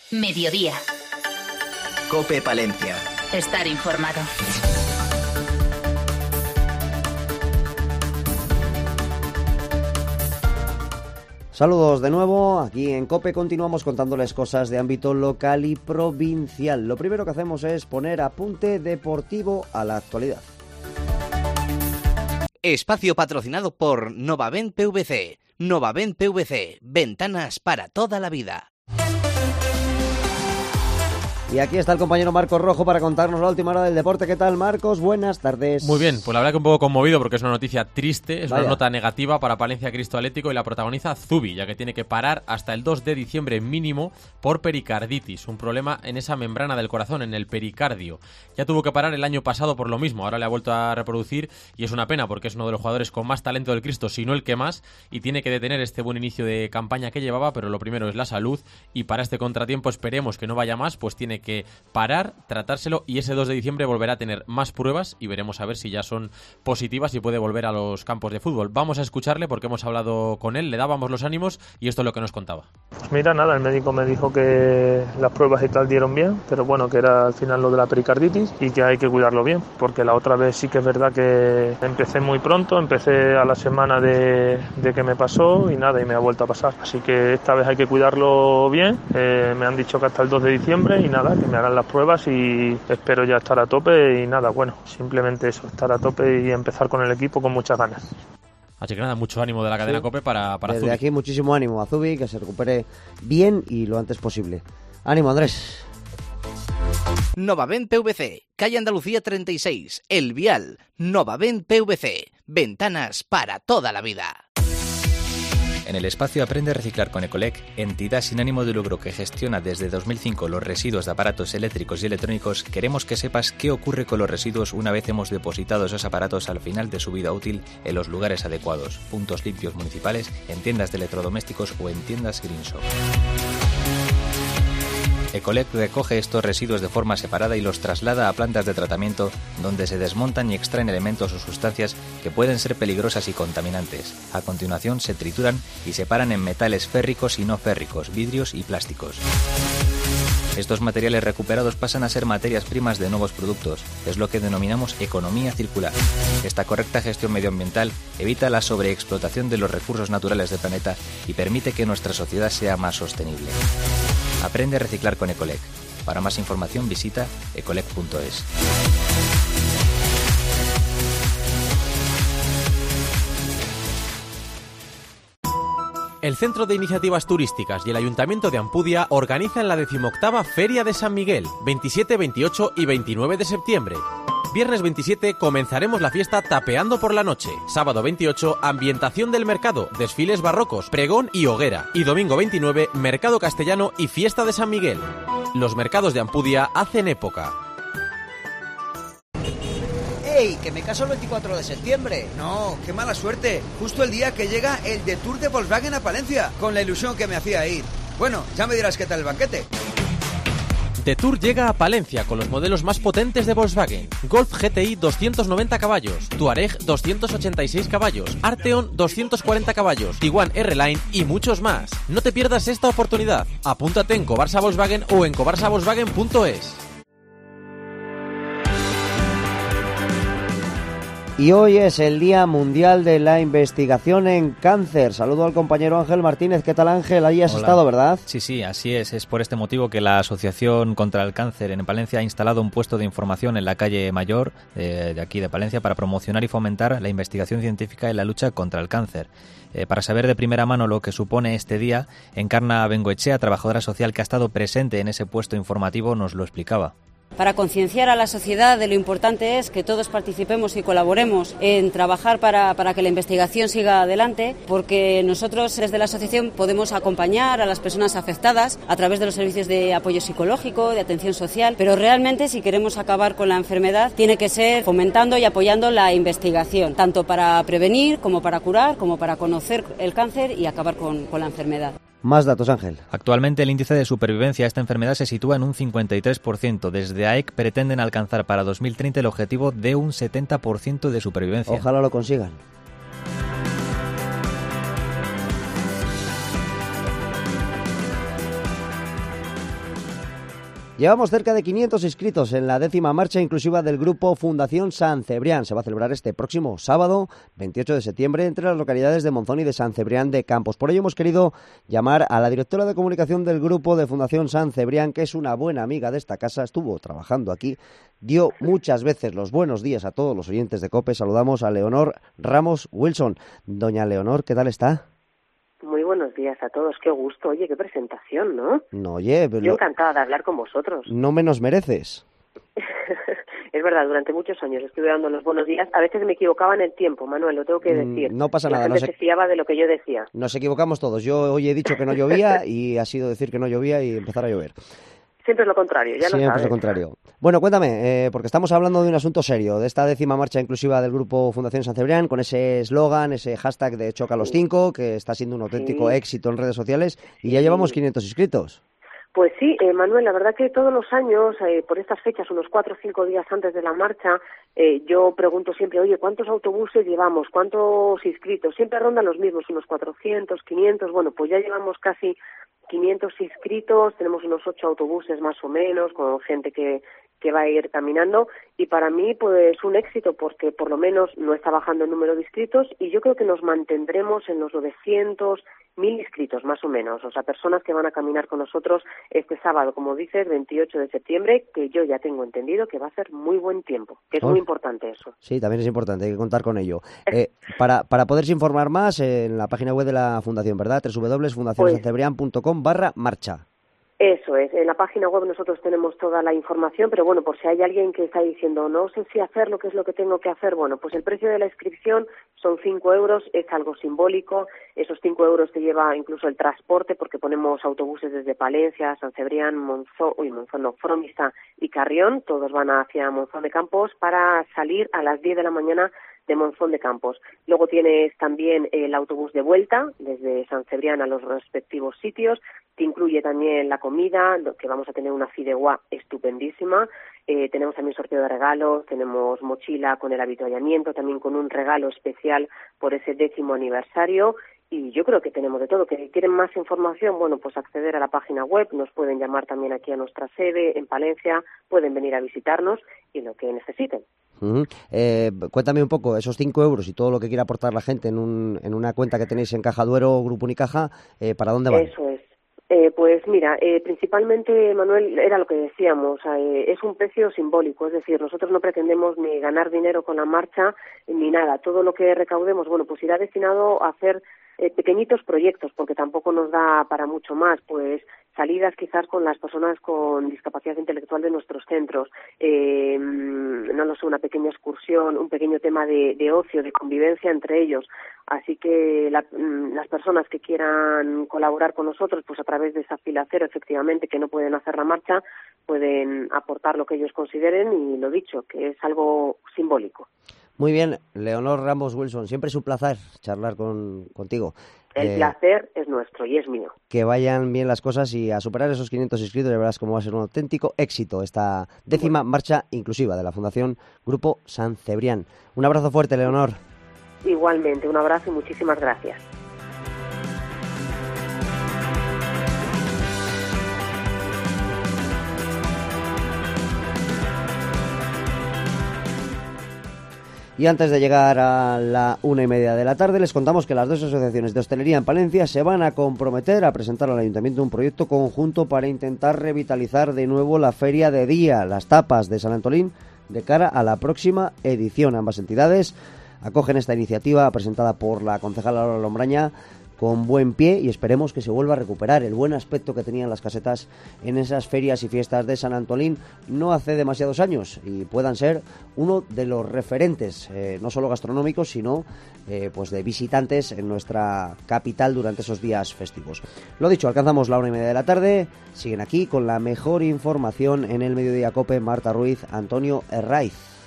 Mediodía. COPE Palencia. Estar informado. Saludos de nuevo, aquí en COPE continuamos contándoles cosas de ámbito local y provincial. Lo primero que hacemos es poner apunte deportivo a la actualidad. Espacio patrocinado por Novavent PVC. Novavent PVC, ventanas para toda la vida. Y aquí está el compañero Marcos Rojo para contarnos la última hora del deporte. ¿Qué tal, Marcos? Buenas tardes. Muy bien, pues la verdad que un poco conmovido porque es una noticia triste, es Vaya. una nota negativa para Palencia Cristo Atlético y la protagoniza Zubi, ya que tiene que parar hasta el 2 de diciembre mínimo por pericarditis, un problema en esa membrana del corazón, en el pericardio. Ya tuvo que parar el año pasado por lo mismo, ahora le ha vuelto a reproducir y es una pena porque es uno de los jugadores con más talento del Cristo, si no el que más, y tiene que detener este buen inicio de campaña que llevaba, pero lo primero es la salud y para este contratiempo esperemos que no vaya más, pues tiene que parar, tratárselo y ese 2 de diciembre volverá a tener más pruebas y veremos a ver si ya son positivas y puede volver a los campos de fútbol. Vamos a escucharle porque hemos hablado con él, le dábamos los ánimos y esto es lo que nos contaba. Pues mira, nada, el médico me dijo que las pruebas y tal dieron bien, pero bueno, que era al final lo de la pericarditis y que hay que cuidarlo bien, porque la otra vez sí que es verdad que empecé muy pronto, empecé a la semana de que me pasó y nada, y me ha vuelto a pasar. Así que esta vez hay que cuidarlo bien, me han dicho que hasta el 2 de diciembre y nada, que me hagan las pruebas y espero ya estar a tope y nada, bueno, simplemente eso, estar a tope y empezar con el equipo con muchas ganas. Así que nada, mucho ánimo de la cadena COPE para Desde Zubi. aquí muchísimo ánimo a Zubi, que se recupere bien y lo antes posible. Ánimo, Andrés. Novavent PVC, calle Andalucía 36, El Vial. Novavent PVC, ventanas para toda la vida. En el espacio Aprende a Reciclar con Ecolec, entidad sin ánimo de lucro que gestiona desde 2005 los residuos de aparatos eléctricos y electrónicos, queremos que sepas qué ocurre con los residuos una vez hemos depositado esos aparatos al final de su vida útil en los lugares adecuados, puntos limpios municipales, en tiendas de electrodomésticos o en tiendas Green Shop. Ecolec recoge estos residuos de forma separada y los traslada a plantas de tratamiento donde se desmontan y extraen elementos o sustancias que pueden ser peligrosas y contaminantes. A continuación se trituran y separan en metales férricos y no férricos, vidrios y plásticos. Estos materiales recuperados pasan a ser materias primas de nuevos productos. Es lo que denominamos economía circular. Esta correcta gestión medioambiental evita la sobreexplotación de los recursos naturales del planeta y permite que nuestra sociedad sea más sostenible. Aprende a reciclar con Ecolec. Para más información visita ecolec.es. El Centro de Iniciativas Turísticas y el Ayuntamiento de Ampudia organizan la 18ª Feria de San Miguel, 27, 28 y 29 de septiembre. Viernes 27 comenzaremos la fiesta tapeando por la noche. Sábado 28, ambientación del mercado, desfiles barrocos, pregón y hoguera. Y domingo 29, mercado castellano y fiesta de San Miguel. Los mercados de Ampudia hacen época. ¡Ey! ¡Que me caso el 24 de septiembre! No, qué mala suerte. Justo el día que llega el Detour de Volkswagen a Palencia, con la ilusión que me hacía ir. Bueno, ya me dirás qué tal el banquete. Detour llega a Palencia con los modelos más potentes de Volkswagen. Golf GTI 290 caballos, Touareg 286 caballos, Arteon 240 caballos, Tiguan R-Line y muchos más. No te pierdas esta oportunidad. Apúntate en Cobarsa Volkswagen o en cobarsavolkswagen.es. Y hoy es el Día Mundial de la Investigación en Cáncer. Saludo al compañero Ángel Martínez. ¿Qué tal, Ángel? Allí has estado, ¿verdad? Sí, así es. Es por este motivo que la Asociación contra el Cáncer en Palencia ha instalado un puesto de información en la calle Mayor de aquí de Palencia para promocionar y fomentar la investigación científica en la lucha contra el cáncer. Para saber de primera mano lo que supone este día, Encarna Bengoechea, trabajadora social que ha estado presente en ese puesto informativo, nos lo explicaba. Para concienciar a la sociedad de lo importante es que todos participemos y colaboremos en trabajar para que la investigación siga adelante, porque nosotros desde la asociación podemos acompañar a las personas afectadas a través de los servicios de apoyo psicológico, de atención social, pero realmente si queremos acabar con la enfermedad tiene que ser fomentando y apoyando la investigación, tanto para prevenir como para curar, como para conocer el cáncer y acabar con la enfermedad. Más datos, Ángel. Actualmente el índice de supervivencia a esta enfermedad se sitúa en un 53%. Desde AEC pretenden alcanzar para 2030 el objetivo de un 70% de supervivencia. Ojalá lo consigan. Llevamos cerca de 500 inscritos en la 10ª marcha inclusiva del grupo Fundación San Cebrián. Se va a celebrar este próximo sábado, 28 de septiembre, entre las localidades de Monzón y de San Cebrián de Campos. Por ello hemos querido llamar a la directora de comunicación del grupo de Fundación San Cebrián, que es una buena amiga de esta casa, estuvo trabajando aquí, dio muchas veces los buenos días a todos los oyentes de COPE. Saludamos a Leonor Ramos Wilson. Doña Leonor, ¿qué tal está? Muy buenos días a todos, qué gusto. Oye, qué presentación, ¿no? No, oye, pero yo encantada de hablar con vosotros. No menos mereces. Es verdad, durante muchos años estuve dando los buenos días. A veces me equivocaba en el tiempo, Manuel, lo tengo que decir. No pasa nada. La gente se fiaba de lo que yo decía. Nos equivocamos todos. Yo hoy he dicho que no llovía y ha sido decir que no llovía y empezar a llover. Siempre es lo contrario, ya lo sabes. Siempre es lo contrario. Bueno, cuéntame, porque estamos hablando de un asunto serio, de esta 10ª marcha inclusiva del grupo Fundación San Cebrián, con ese eslogan, ese hashtag de Choca los 5, que está siendo un auténtico éxito en redes sociales, y ya llevamos 500 inscritos. Pues sí, Manuel, la verdad que todos los años, por estas fechas, unos 4 o 5 días antes de la marcha, yo pregunto siempre, oye, ¿cuántos autobuses llevamos? ¿Cuántos inscritos? Siempre rondan los mismos, unos 400, 500, bueno, pues ya llevamos casi 500 inscritos, tenemos unos 8 autobuses más o menos, con gente que va a ir caminando, y para mí pues un éxito, porque por lo menos no está bajando el número de inscritos, y yo creo que nos mantendremos en los 900, 1000 inscritos más o menos, o sea, personas que van a caminar con nosotros este sábado, como dices, 28 de septiembre, que yo ya tengo entendido que va a ser muy buen tiempo, que es muy importante eso. Sí, también es importante, hay que contar con ello. Para poderse informar más, en la página web de la Fundación, ¿verdad? www.fundacionsancebrián.com/marcha. Eso es, en la página web nosotros tenemos toda la información, pero bueno, por si hay alguien que está diciendo, no sé si hacerlo, qué es lo que tengo que hacer, bueno, pues el precio de la inscripción son 5 euros, es algo simbólico, esos 5 euros te lleva incluso el transporte, porque ponemos autobuses desde Palencia, San Cebrián, Fromista y Carrión, todos van hacia Monzón de Campos para salir a las 10 de la mañana de Monzón de Campos. Luego tienes también el autobús de vuelta desde San Cebrián a los respectivos sitios. Te incluye también la comida, que vamos a tener una fideuá estupendísima. Tenemos también sorteo de regalos, tenemos mochila con el avituallamiento, también con un regalo especial por ese 10º aniversario. Y yo creo que tenemos de todo. Que quieren más información, bueno, pues acceder a la página web, nos pueden llamar también aquí a nuestra sede en Palencia, pueden venir a visitarnos y lo que necesiten. Cuéntame un poco, esos 5 euros y todo lo que quiera aportar la gente en una cuenta que tenéis en Caja Duero, Grupo Unicaja, ¿para dónde van? Eso es. Pues mira, principalmente, Manuel, era lo que decíamos, es un precio simbólico, es decir, nosotros no pretendemos ni ganar dinero con la marcha ni nada. Todo lo que recaudemos, bueno, pues irá destinado a hacer pequeñilos proyectos, porque tampoco nos da para mucho más, pues salidas quizás con las personas con discapacidad intelectual de nuestros centros, no lo sé, una pequeña excursión, un pequeño tema de ocio, de convivencia entre ellos. Así que las personas que quieran colaborar con nosotros, pues a través de esa fila cero, efectivamente, que no pueden hacer la marcha, pueden aportar lo que ellos consideren y lo dicho, que es algo simbólico. Muy bien, Leonor Ramos Wilson, siempre es un placer charlar contigo. El placer es nuestro y es mío. Que vayan bien las cosas y a superar esos 500 inscritos, ya verás cómo va a ser un auténtico éxito esta 10ª marcha inclusiva de la Fundación Grupo San Cebrián. Un abrazo fuerte, Leonor. Igualmente, un abrazo y muchísimas gracias. Y antes de llegar a la 1:30 de la tarde, les contamos que las 2 asociaciones de hostelería en Palencia se van a comprometer a presentar al Ayuntamiento un proyecto conjunto para intentar revitalizar de nuevo la Feria de Día, las tapas de San Antolín, de cara a la próxima edición. Ambas entidades acogen esta iniciativa presentada por la concejala Laura Lombraña con buen pie y esperemos que se vuelva a recuperar el buen aspecto que tenían las casetas en esas ferias y fiestas de San Antolín no hace demasiados años y puedan ser uno de los referentes, no solo gastronómicos, sino pues de visitantes en nuestra capital durante esos días festivos. Lo dicho, alcanzamos la 1:30 de la tarde, siguen aquí con la mejor información en el Mediodía Cope, Marta Ruiz, Antonio Herraiz.